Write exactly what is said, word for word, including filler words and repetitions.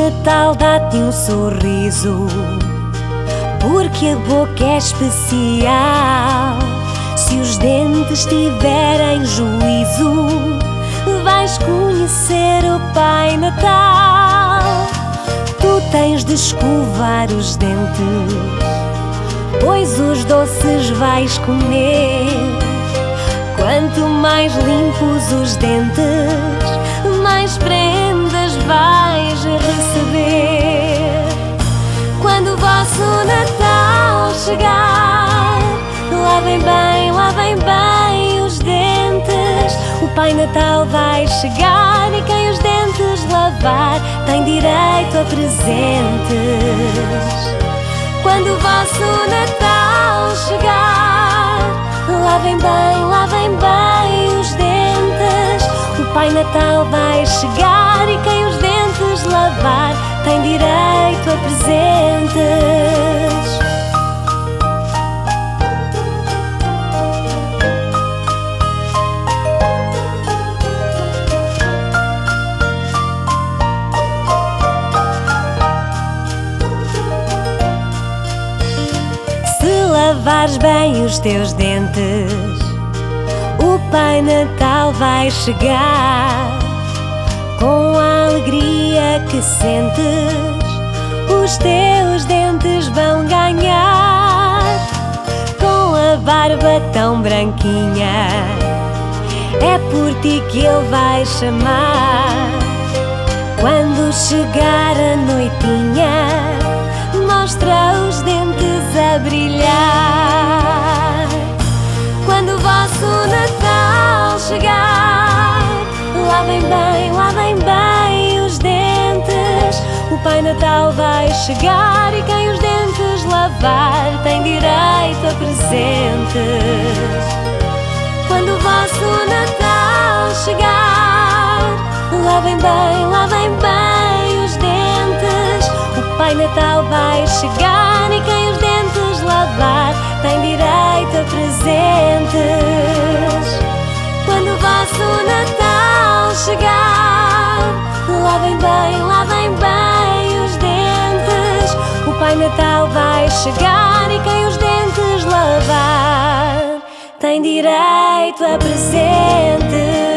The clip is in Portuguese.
Natal dá-te um sorriso, porque a boca é especial. Se os dentes tiverem juízo, vais conhecer o Pai Natal. Tu tens de escovar os dentes, pois os doces vais comer. Quanto mais limpos os dentes, mais prendas vais receber. Quando o vosso Natal chegar, lavem bem, lavem bem os dentes. O Pai Natal vai chegar e quem os dentes lavar tem direito a presentes. Quando o vosso Natal chegar, lavem bem, lavem bem os dentes. O Pai Natal vai chegar e quem os dentes lavar tem direito a presentes. Se lavares bem os teus dentes, o Pai Natal vai chegar. Com a alegria que sentes, os teus dentes vão ganhar. Com a barba tão branquinha, é por ti que Ele vai chamar. Quando chegar a noitinha, mostra os dentes a brilhar. Quando o vosso Natal chegar, lavem bem, lavem bem os dentes. O Pai Natal vai chegar e quem os dentes lavar tem direito a presentes. Quando o vosso Natal chegar, lavem bem, lavem bem os dentes. O Pai Natal vai chegar e quem os dentes lavar tem direito a presentes. Quando o vosso Natal chegar, lavem bem, lavem bem os dentes. O Pai Natal vai chegar e quem os dentes lavar tem direito a presentes.